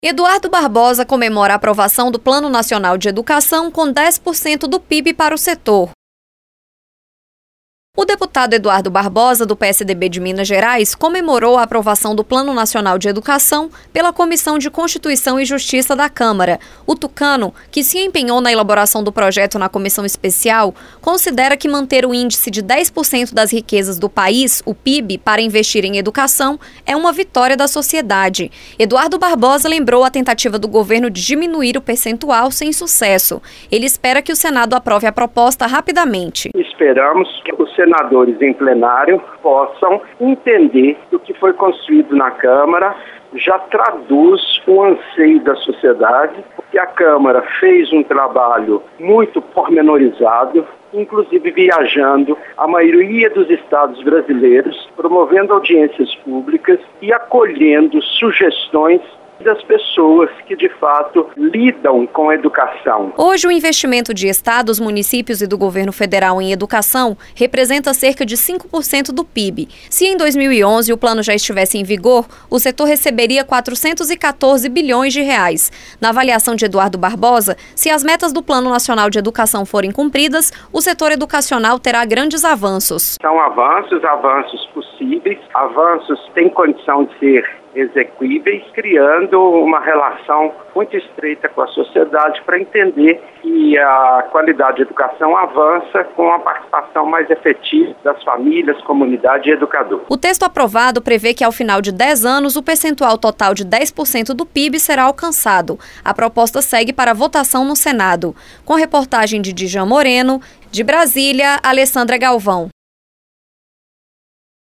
Eduardo Barbosa comemora a aprovação do Plano Nacional de Educação com 10% do PIB para o setor. O deputado Eduardo Barbosa, do PSDB de Minas Gerais, comemorou a aprovação do Plano Nacional de Educação pela Comissão de Constituição e Justiça da Câmara. O tucano, que se empenhou na elaboração do projeto na comissão especial, considera que manter o índice de 10% das riquezas do país, o PIB, para investir em educação é uma vitória da sociedade. Eduardo Barbosa lembrou a tentativa do governo de diminuir o percentual sem sucesso. Ele espera que o Senado aprove a proposta rapidamente. Esperamos que os senadores em plenário possam entender que o que foi construído na Câmara já traduz o anseio da sociedade, porque a Câmara fez um trabalho muito pormenorizado, inclusive viajando a maioria dos estados brasileiros, promovendo audiências públicas e acolhendo sugestões das pessoas que, de fato, lidam com a educação. Hoje, o investimento de estados, municípios e do governo federal em educação representa cerca de 5% do PIB. Se em 2011 o plano já estivesse em vigor, o setor receberia 414 bilhões de reais. Na avaliação de Eduardo Barbosa, se as metas do Plano Nacional de Educação forem cumpridas, o setor educacional terá grandes avanços. São avanços possíveis, avanços têm condição de ser execuíveis, criando uma relação muito estreita com a sociedade para entender que a qualidade de educação avança com a participação mais efetiva das famílias, comunidade e educadores. O texto aprovado prevê que ao final de 10 anos o percentual total de 10% do PIB será alcançado. A proposta segue para votação no Senado. Com reportagem de Djan Moreno, de Brasília, Alessandra Galvão.